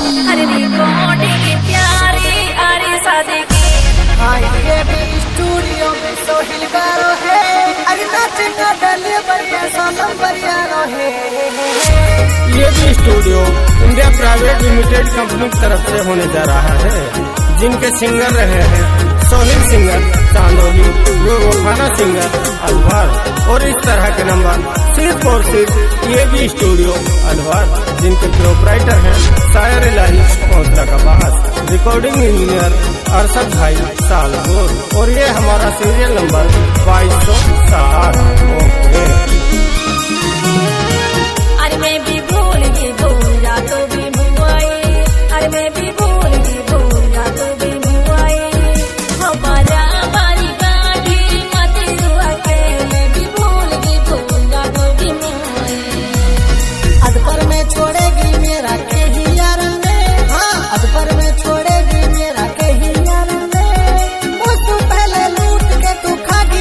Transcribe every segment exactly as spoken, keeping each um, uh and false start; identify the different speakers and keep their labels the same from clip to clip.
Speaker 1: अरे रिकॉर्डिंग प्यारी अरे शादी की
Speaker 2: आइए भी स्टूडियो में सोहिल गारो है। अरे नाचेगा डले बढ़िया सोनम बढ़िया रहे।
Speaker 3: ये भी studio India private limited company की तरफ से होने जा रहा है, जिनके सिंगर रहे हैं सोहिल सिंगर चांदोली, गोखाना सिंगर अलवर और इस तरह के नंबर सिर्फ और सिर्फ ये भी स्टूडियो अलवर, जिनके प्रोपराइटर हैं शायर इलाही पहुंचला का बाहर, रिकॉर्डिंग इंजीनियर अरशद भाई सालपुर और ये हमारा सीरियल नंबर बाईस सौ साठ।
Speaker 1: अरे मैं भी भूल गई भूल जा तो भी बुआई, अरे मैं भी भूल गई भूल जा तो भी बुआई, हमारा बारी गाड़ी मत हुआ के मैं भी भूल गई भूल जा तो भी बुआई।
Speaker 2: अदपर में छोड़ेगी मेरा के ही यार ने, हाँ अदपर में छोड़ेगी मेरा के ही यार ने। वो तू पहले लूट के तू खा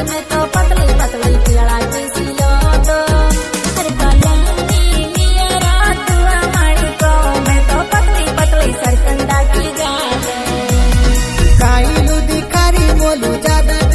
Speaker 1: मैं तो पतली पतली पेड़ा की सिलोट अरे बलंदी मेरा तुआ मारी को मैं तो पतली पतली सरकंडा की गाल
Speaker 2: काई लुदी कारी मोलू ज्यादा